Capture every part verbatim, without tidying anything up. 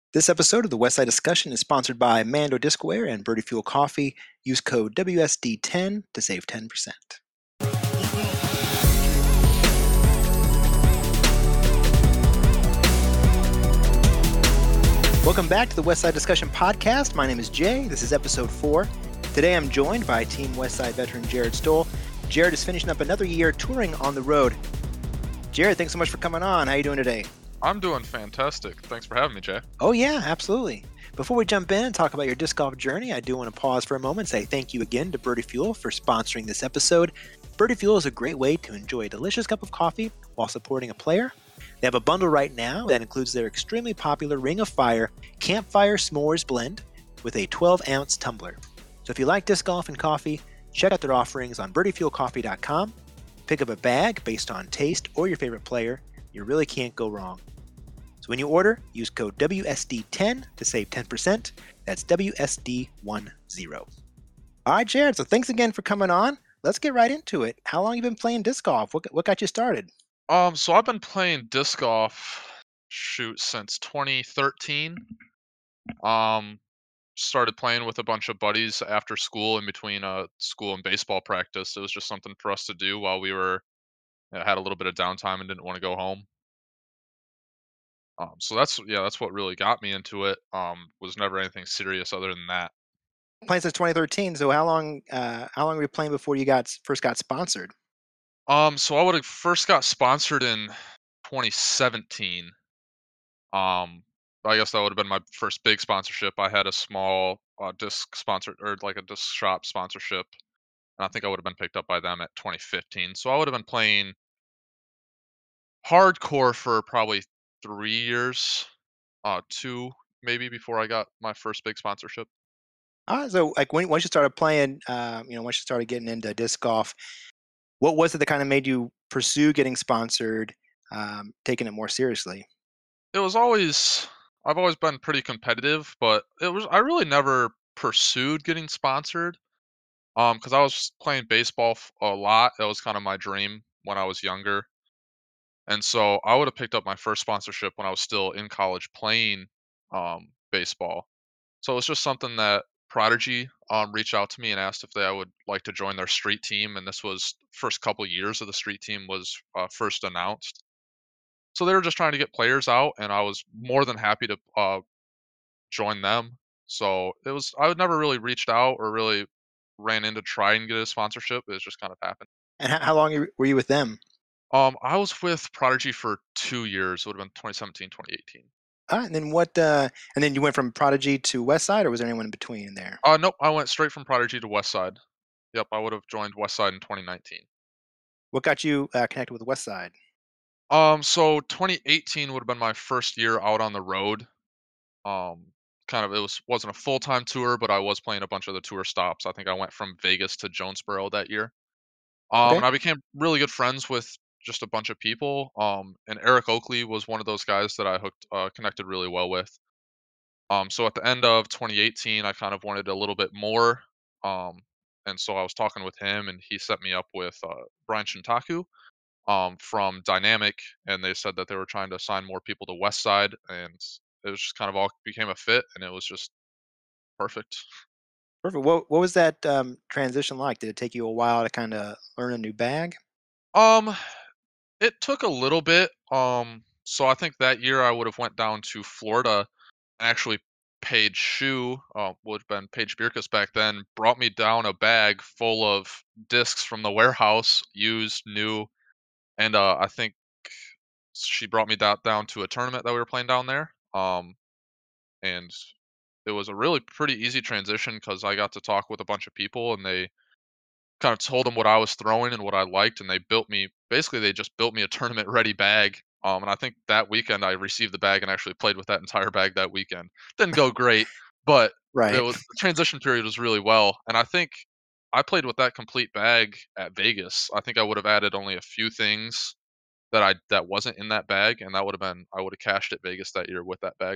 This episode of the Westside Discussion is sponsored by Mando Discware and Birdie Fuel Coffee. Use code W S D ten to save ten percent. Welcome back to the Westside Discussion podcast. My name is Jay. This is episode four. Today I'm joined by Team Westside veteran Jared Stoll. Jared is finishing up another year touring on the road. Jared, thanks so much for coming on. How are you doing today? I'm doing fantastic. Thanks for having me, Jay. Oh, yeah, absolutely. Before we jump in and talk about your disc golf journey, I do want to pause for a moment and say thank you again to Birdie Fuel for sponsoring this episode. Birdie Fuel is a great way to enjoy a delicious cup of coffee while supporting a player. They have a bundle right now that includes their extremely popular Ring of Fire Campfire S'mores blend with a twelve ounce tumbler. So if you like disc golf and coffee, check out their offerings on birdie fuel coffee dot com. Pick up a bag based on taste or your favorite player. You really can't go wrong. So when you order, use code W S D ten to save ten percent. That's W S D ten. All right, Jared, so thanks again for coming on. Let's get right into it. How long have you been playing disc golf? What, what got you started? Um, so I've been playing disc golf, shoot, since twenty thirteen. Um, started playing with a bunch of buddies after school in between uh school and baseball practice. It was just something for us to do while we were uh, had a little bit of downtime and didn't want to go home. Um, so that's yeah, that's what really got me into it. Um, was never anything serious other than that. Playing since twenty thirteen. So how long? Uh, how long were you playing before you got first got sponsored? Um, so I would have first got sponsored in twenty seventeen. Um, I guess that would have been my first big sponsorship. I had a small uh, disc sponsor or like a disc shop sponsorship, and I think I would have been picked up by them at twenty fifteen. So I would have been playing hardcore for probably three years, uh, two maybe before I got my first big sponsorship. Ah, so like when once you started playing, um, you know, once you started getting into disc golf, what was it that kind of made you pursue getting sponsored, um, taking it more seriously? It was always I've always been pretty competitive, but it was I really never pursued getting sponsored. Um, because I was playing baseball f- a lot. That was kind of my dream when I was younger. And so I would have picked up my first sponsorship when I was still in college playing um, baseball. So it was just something that Prodigy um, reached out to me and asked if they I would like to join their street team. And this was first couple years of the street team was uh, first announced. So they were just trying to get players out, and I was more than happy to uh, join them. So it was I would never really reached out or really ran in to try and get a sponsorship. It just kind of happened. And how, how long you- were you with them? Um, I was with Prodigy for two years. It would have been twenty seventeen, twenty eighteen. Ah, and then what? Uh, and then you went from Prodigy to Westside, or was there anyone in between there? Uh, nope, I went straight from Prodigy to Westside. Yep, I would have joined Westside in twenty nineteen. What got you uh, connected with Westside? Um, so twenty eighteen would have been my first year out on the road. Um, kind of it was wasn't a full-time tour, but I was playing a bunch of the tour stops. I think I went from Vegas to Jonesboro that year. Um, Okay. and I became really good friends with just a bunch of people. Um, and Eric Oakley was one of those guys that I hooked uh, connected really well with. Um, so at the end of twenty eighteen, I kind of wanted a little bit more. Um, and so I was talking with him, and he set me up with uh, Brian Shintaku um, from Dynamic, and they said that they were trying to assign more people to West Side, and it was just kind of all became a fit, and it was just perfect. Perfect. What What was that um, transition like? Did it take you a while to kind of learn a new bag? Um, it took a little bit. Um, so I think that year I would have went down to Florida. Actually, Paige Shue, uh, would have been Paige Bierkus back then, brought me down a bag full of discs from the warehouse, used, new, and uh, I think she brought me da- down to a tournament that we were playing down there. Um, and it was a really pretty easy transition because I got to talk with a bunch of people, and they kind of told them what I was throwing and what I liked, and they built me basically they just built me a tournament ready bag. Um, and I think that weekend I received the bag and actually played with that entire bag that weekend. Didn't go great, but it Right. was the transition period was really well. And I think I played with that complete bag at Vegas. I think I would have added only a few things that I that wasn't in that bag, and that would have been I would have cashed at Vegas that year with that bag.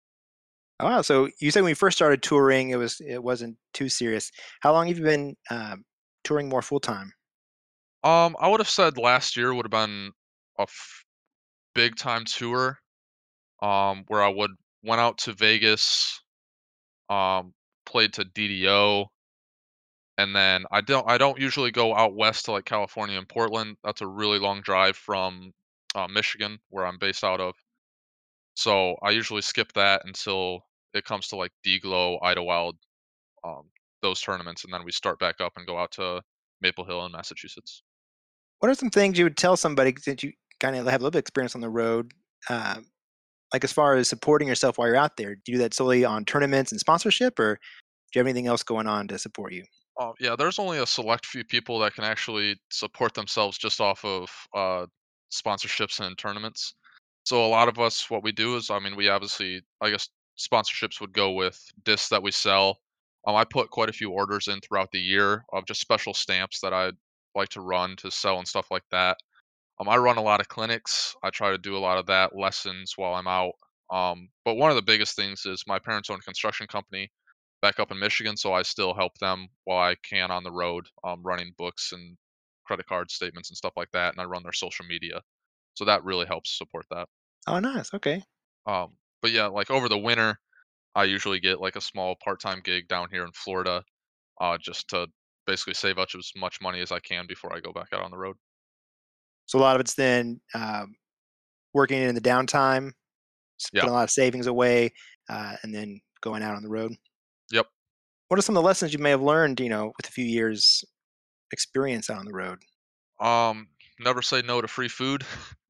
Oh, so you said when you first started touring, it was it wasn't too serious. How long have you been um, touring more full time? Um, I would have said last year would have been a f- big time tour. Um, where I would went out to Vegas, um, played to D D O, and then I don't I don't usually go out west to like California and Portland. That's a really long drive from uh, Michigan, where I'm based out of. So I usually skip that until it comes to like D-Glow, Idlewild, um, those tournaments, and then we start back up and go out to Maple Hill in Massachusetts. What are some things you would tell somebody that you kind of have a little bit of experience on the road, um, like as far as supporting yourself while you're out there? Do you do that solely on tournaments and sponsorship, or do you have anything else going on to support you? Oh, yeah, there's only a select few people that can actually support themselves just off of uh, sponsorships and tournaments. So a lot of us, what we do is, I mean, we obviously, I guess, sponsorships would go with discs that we sell. Um, I put quite a few orders in throughout the year of just special stamps that I'd like to run to sell and stuff like that. Um, I run a lot of clinics. I try to do a lot of that lessons while I'm out. Um, but one of the biggest things is my parents own a construction company back up in Michigan, so I still help them while I can on the road, um, running books and credit card statements and stuff like that, and I run their social media. So that really helps support that. Oh, nice. Okay. Um, but yeah, like over the winter, I usually get like a small part-time gig down here in Florida, uh, just to basically save up as much money as I can before I go back out on the road. So a lot of it's then um, working in the downtime, s- Yeah. putting a lot of savings away, uh, and then going out on the road. Yep. What are some of the lessons you may have learned, you know, with a few years experience out on the road? Um, Never say no to free food.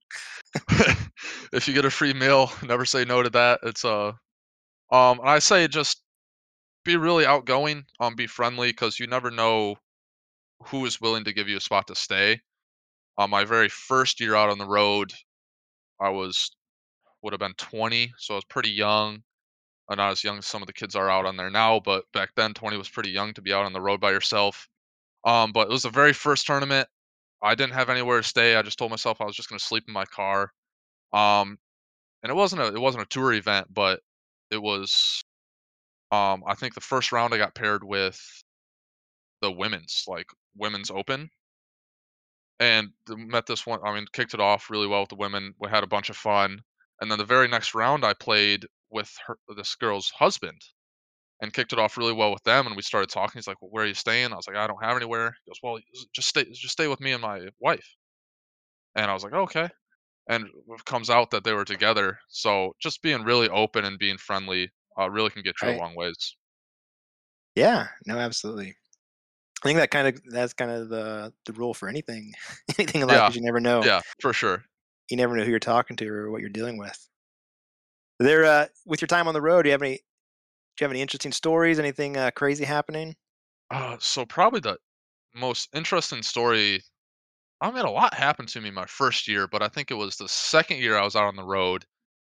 If you get a free meal, never say no to that. It's uh um and I say just be really outgoing, um be friendly because you never know who is willing to give you a spot to stay. On my very first year out on the road, I was would have been twenty, so I was pretty young. Uh, not as young as some of the kids are out on there now, but back then twenty was pretty young to be out on the road by yourself. Um, but it was the very first tournament. I didn't have anywhere to stay. I just told myself I was just going to sleep in my car. Um, and it wasn't a it wasn't a tour event, but it was. Um, I think the first round I got paired with the women's like women's open, and th- met this one. I mean, kicked it off really well with the women. We had a bunch of fun, and then the very next round I played with her, this girl's husband, and kicked it off really well with them. And we started talking. He's like, well, "Where are you staying?" I was like, "I don't have anywhere." He goes, "Well, just stay, just stay with me and my wife." And I was like, "Okay." And it comes out that they were together. So just being really open and being friendly uh, really can get you a Right. long ways. Yeah. No, absolutely. I think that kind of that's kind of the the rule for anything, anything in life, Yeah, because you never know. yeah, for sure. You never know who you're talking to or what you're dealing with. There, uh, with your time on the road, do you have any? Do you have any interesting stories? Anything uh, crazy happening? Uh, so probably the most interesting story. I mean, a lot happened to me my first year, but I think it was the second year I was out on the road.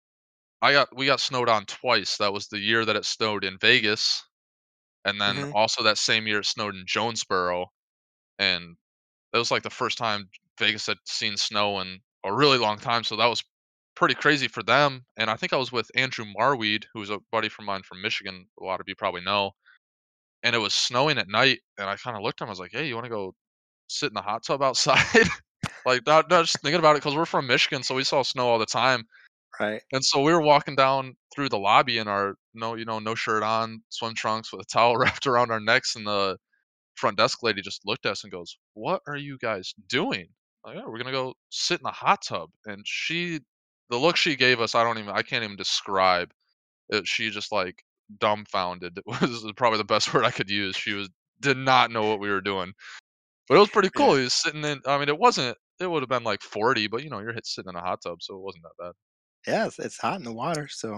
I got we got snowed on twice. That was the year that it snowed in Vegas, and then Hmm. also that same year it snowed in Jonesboro. And it was like the first time Vegas had seen snow in a really long time. So that was pretty crazy for them. And I think I was with Andrew Marweed, who's a buddy from mine from Michigan. A lot of you probably know. And it was snowing at night. And I kind of looked at him. I was like, "Hey, you want to go sit in the hot tub outside?" Like, not, not just thinking about it because we're from Michigan. So we saw snow all the time. Right. And so we were walking down through the lobby in our no, you know, no shirt on, swim trunks with a towel wrapped around our necks. And the front desk lady just looked at us and goes, "What are you guys doing?" Like, "Oh, we're gonna go sit in the hot tub." And she, the look she gave us, I don't even, I can't even describe. It, she just like dumbfounded. It was probably the best word I could use. She was did not know what we were doing, but it was pretty Yeah. cool. He was sitting in. I mean, it wasn't. It would have been like forty, but you know, you're hit sitting in a hot tub, so it wasn't that bad. Yeah. It's, it's hot in the water. So,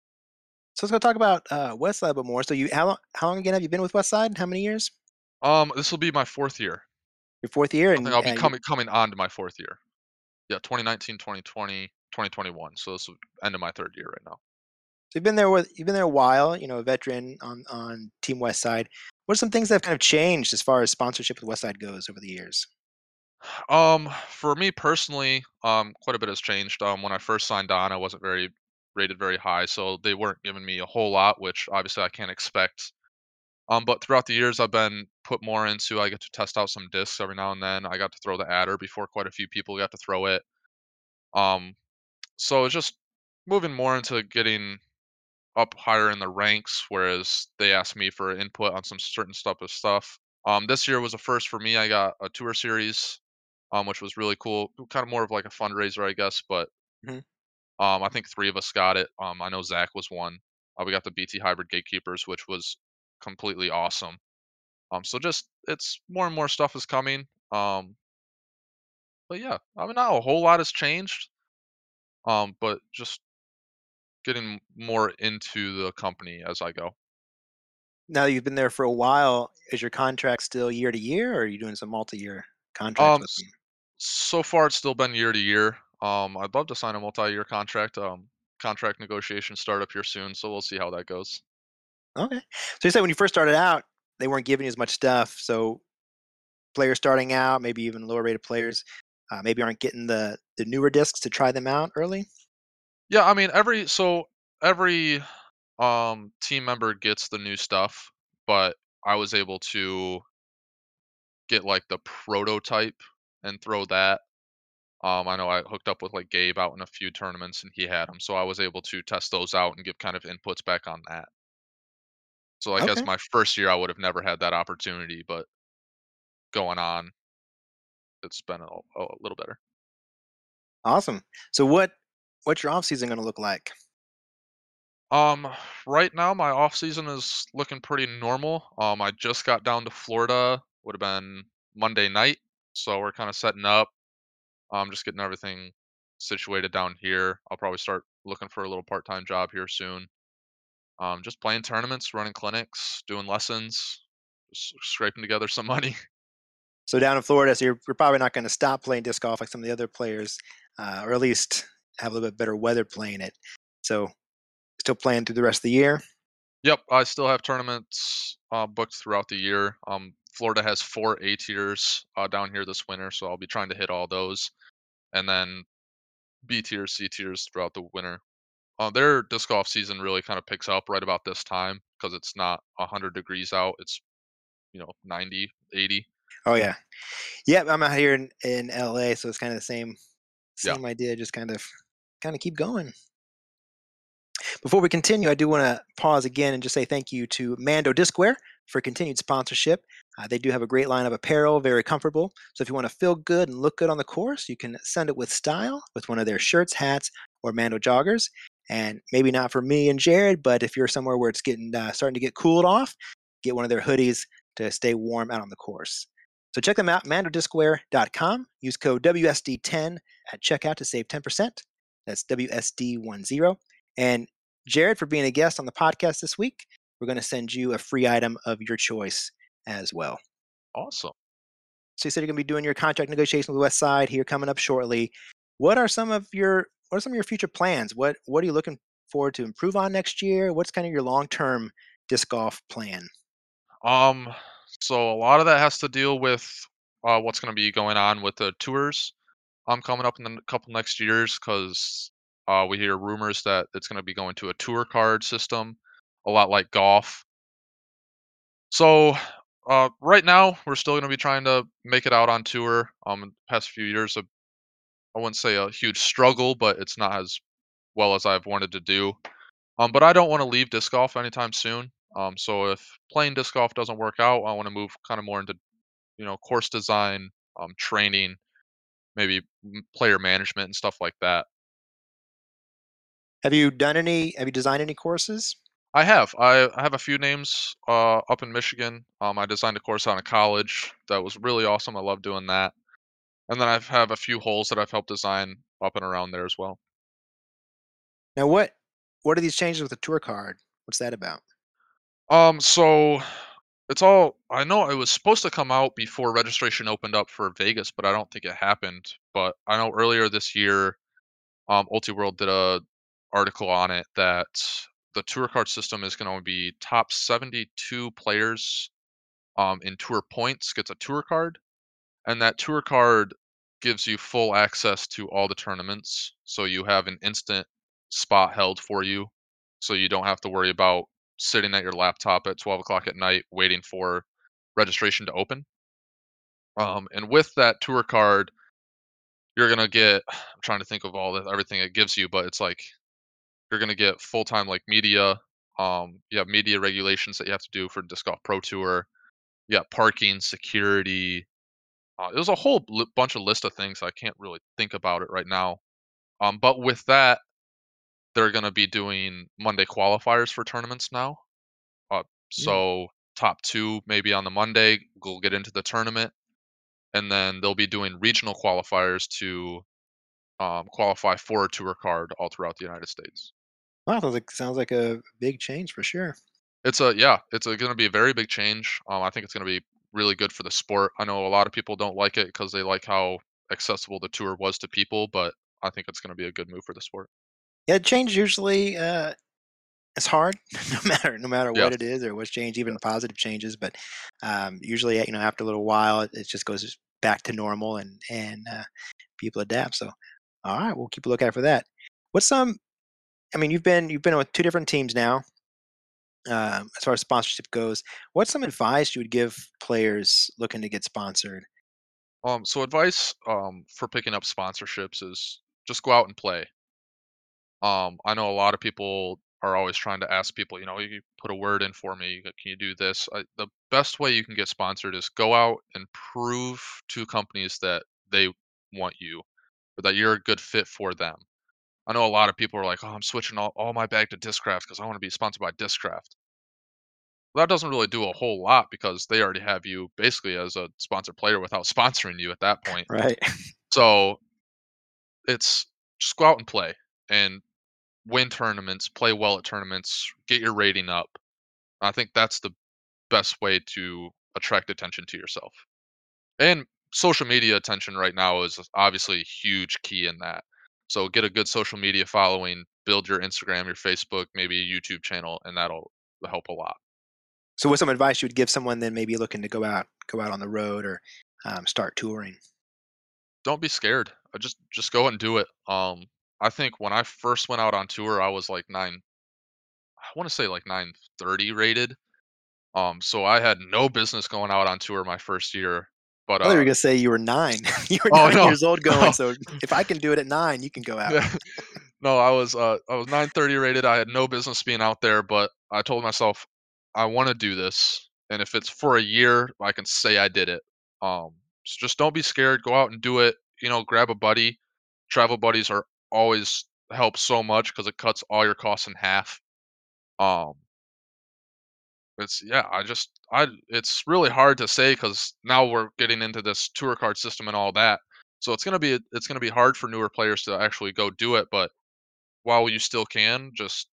so let's go talk about uh, Westside a bit more. So, you how long? How long again have you been with Westside? How many years? Um, this will be my fourth year. Your fourth year, I think and I'll uh, be you, coming coming on to my fourth year. Yeah, twenty nineteen, twenty twenty, twenty twenty-one. So this is end of my third year right now. so you've been there with you've been there a while. You know, a veteran on on Team Westside. What are some things that have kind of changed as far as sponsorship with Westside goes over the years? Um, for me personally, um, quite a bit has changed. Um, when I first signed on, I wasn't very rated very high, so they weren't giving me a whole lot, which obviously I can't expect. Um, but throughout the years, I've been put more into. I get to test out some discs every now and then. I got to throw the adder before quite a few people got to throw it. Um, so it's just moving more into getting. up higher in the ranks, whereas they asked me for input on some certain stuff of stuff. Um, this year was a first for me. I got a tour series, um, which was really cool. Kind of more of like a fundraiser, I guess, but Mhm. um, I think three of us got it. Um, I know Zach was one. Uh, we got the B T Hybrid Gatekeepers, which was completely awesome. Um, so just it's more and more stuff is coming. Um, but yeah, I mean, not a whole lot has changed. Um, but just getting more into the company as I go. Now that you've been there for a while, is your contract still year to year, or are you doing some multi-year contracts Um, with s- them? so far it's still been year to year. Um, I'd love to sign a multi-year contract. Um, contract negotiations start up here soon, so we'll see how that goes. Okay. So you said when you first started out, they weren't giving you as much stuff. So players starting out, maybe even lower rated players, uh, maybe aren't getting the the newer discs to try them out early. Yeah, I mean every so every um team member gets the new stuff, but I was able to get like the prototype and throw that. Um, I know I hooked up with like Gabe out in a few tournaments and he had them, so I was able to test those out and give kind of inputs back on that. So like as Okay. my first year, I would have never had that opportunity, but going on, it's been a, a little better. Awesome. So what what's your off season going to look like? Um, right now my off season is looking pretty normal. Um, I just got down to Florida, would have been Monday night, so we're kind of setting up. Um, just getting everything situated down here. I'll probably start looking for a little part-time job here soon. Um, just playing tournaments, running clinics, doing lessons, s- scraping together some money. So down in Florida, so you're, you're probably not going to stop playing disc golf like some of the other players, uh, or at least have a little bit better weather playing it. So still playing through the rest of the year. Yep, I still have tournaments uh, booked throughout the year. Um, Florida has four A tiers uh, down here this winter, so I'll be trying to hit all those, and then B tiers, C tiers throughout the winter. Uh, their disc golf season really kind of picks up right about this time because it's not one hundred degrees out. It's you know ninety, eighty. Oh yeah, yeah. I'm out here in, in L A, so it's kind of the same Yeah, same idea. Just kind of kind of keep going. Before we continue, I do want to pause again and just say thank you to Mando Discwear for continued sponsorship. Uh, they do have a great line of apparel, very comfortable. So if you want to feel good and look good on the course, you can send it with style with one of their shirts, hats, or Mando joggers. And maybe not for me and Jared, but if you're somewhere where it's getting uh, starting to get cooled off, get one of their hoodies to stay warm out on the course. So check them out, mando discwear dot com. Use code W S D ten at checkout to save ten percent. That's W S D ten. And Jared, for being a guest on the podcast this week. We're going to send you a free item of your choice as well. awesome. So you said you're going to be doing your contract negotiation with West Side here coming up shortly. What are some of your what are some of your future plans? What what are you looking forward to improve on next year? What's kind of your long term disc golf plan? Um, so a lot of that has to deal with uh, what's going to be going on with the tours. Um, coming up in the n- couple next years because uh, we hear rumors that it's going to be going to a tour card system, a lot like golf. So uh, right now, we're still going to be trying to make it out on tour. Um, in the past few years, uh, I wouldn't say a huge struggle, but it's not as well as I've wanted to do. Um, but I don't want to leave disc golf anytime soon. Um, so if playing disc golf doesn't work out, I want to move kind of more into you know course design, um, training, maybe m- player management and stuff like that. Have you done any have you designed any courses? I have. I I have a few names uh, up in Michigan. Um, I designed a course out of college that was really awesome. I love doing that. And then I have a few holes that I've helped design up and around there as well. Now what what are these changes with the tour card? What's that about? Um, so it's all I know it was supposed to come out before registration opened up for Vegas, but I don't think it happened. But I know earlier this year, um, UltiWorld did a article on it that the tour card system is going to be top seventy-two players um, in tour points gets a tour card, and that tour card gives you full access to all the tournaments. So you have an instant spot held for you. So you don't have to worry about sitting at your laptop at twelve o'clock at night waiting for registration to open. Um, and with that tour card, you're gonna get. I'm trying to think of all the everything it gives you, but it's like you're gonna get full time like media. Um, you have media regulations that you have to do for Disc Golf Pro Tour. You got parking, security. Uh, it was a whole li- bunch of list of things. I can't really think about it right now. Um, but with that, they're going to be doing Monday qualifiers for tournaments now. Uh, Mm. so top two maybe on the Monday will get into the tournament, and then they'll be doing regional qualifiers to um, qualify for a tour card all throughout the United States. Wow, sounds like sounds like a big change for sure. It's a yeah, it's going to be a very big change. Um, I think it's going to be really good for the sport. I know a lot of people don't like it because they like how accessible the tour was to people, but I think it's going to be a good move for the sport. Yeah, change usually uh, it's hard, no matter no matter what Yes, it is or what's changed, even yes. positive changes. But um, usually, you know, after a little while, it, it just goes back to normal, and and uh, people adapt. So, all right, we'll keep a lookout for that. What's some? I mean, you've been you've been with two different teams now. Um, as far as sponsorship goes, what's some advice you would give players looking to get sponsored? Um, so advice um for picking up sponsorships is just go out and play. Um, I know a lot of people are always trying to ask people, you know, you put a word in for me. Can you do this? I, the best way you can get sponsored is go out and prove to companies that they want you or that you're a good fit for them. I know a lot of people are like, oh, I'm switching all, all my bag to Discraft because I want to be sponsored by Discraft. Well, that doesn't really do a whole lot because they already have you basically as a sponsored player without sponsoring you at that point. Right. So it's just go out and play and win tournaments, play well at tournaments, get your rating up. I think that's the best way to attract attention to yourself. And social media attention right now is obviously a huge key in that. So get a good social media following, build your Instagram, your Facebook, maybe a YouTube channel, and that'll help a lot. So, what's some advice you would give someone then maybe looking to go out go out on the road or um, start touring? Don't be scared. Uh, Just just go and do it. Um, I think when I first went out on tour, I was like nine. I want to say like nine thirty rated. Um, so I had no business going out on tour my first year. But I thought you were uh, gonna say you were nine. You were oh nine no, years old going, no, so if I can do it at nine, you can go out. yeah, no, I was uh, I was nine thirty rated. I had no business being out there, but I told myself I want to do this, and if it's for a year, I can say I did it. Um, so just don't be scared. Go out and do it. You know, grab a buddy. Travel buddies are always help so much because it cuts all your costs in half. Um, it's yeah, I just I it's really hard to say because now we're getting into this tour card system and all that. So it's gonna be it's gonna be hard for newer players to actually go do it, but while you still can, just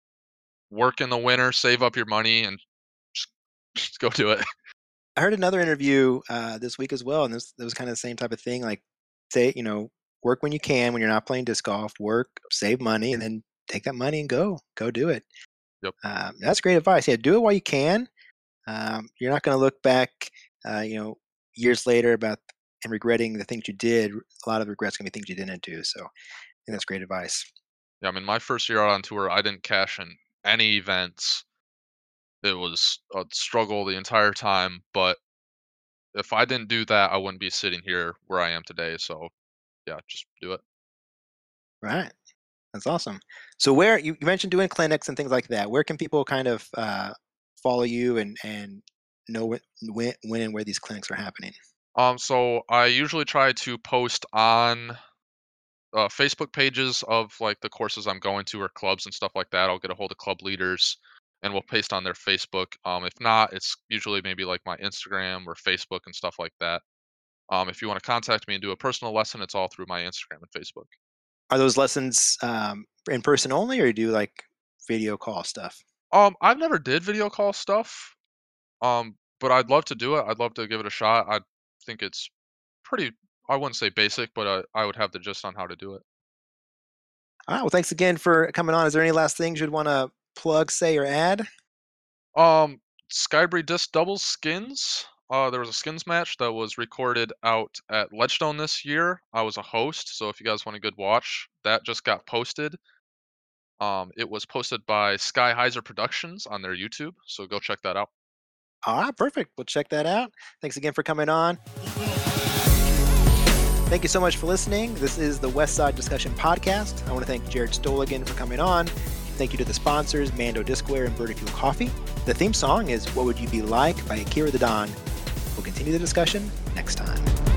work in the winter, save up your money, and just, just go do it. I heard another interview uh, this week as well, and this, it was kind of the same type of thing. Like, say, you know, work when you can when you're not playing disc golf. Work, save money, and then take that money and go, go do it. Yep. Um, that's great advice. Yeah, do it while you can. Um, you're not going to look back, uh, you know, years later about and regretting the things you did. A lot of regrets going to be things you didn't do. So, I think that's great advice. Yeah, I mean, my first year out on tour, I didn't cash in any events. It was a struggle the entire time, but if I didn't do that, I wouldn't be sitting here where I am today. So yeah, just do it. Right. That's awesome. So where you, you mentioned doing clinics and things like that, where can people kind of uh, follow you and and know when, when when and where these clinics are happening? Um, so I usually try to post on uh, Facebook pages of like the courses I'm going to or clubs and stuff like that. I'll get a hold of club leaders and we'll paste on their Facebook. Um, if not, it's usually maybe like my Instagram or Facebook and stuff like that. Um, if you want to contact me and do a personal lesson, it's all through my Instagram and Facebook. Are those lessons um, in person only, or you do like video call stuff? Um, I've never did video call stuff. Um, but I'd love to do it. I'd love to give it a shot. I think it's pretty. I wouldn't say basic, but uh, I would have the gist on how to do it. All right. Well, thanks again for coming on. Is there any last things you'd want to plug, say, or add? Um, Skybreed Disc Doubles skins. Uh, there was a skins match that was recorded out at Ledgestone this year. I was a host, so if you guys want a good watch, that just got posted. Um, it was posted by Sky Heiser Productions on their YouTube, so go check that out. All right. Perfect. We'll check that out. Thanks again for coming on. Thank you so much for listening. This is the West Side Discussion Podcast. I want to thank Jared Stoll again for coming on. Thank you to the sponsors, Mando Discware and Birdie Fuel Coffee. The theme song is What Would You Be Like by Akira the Don. We'll continue the discussion next time.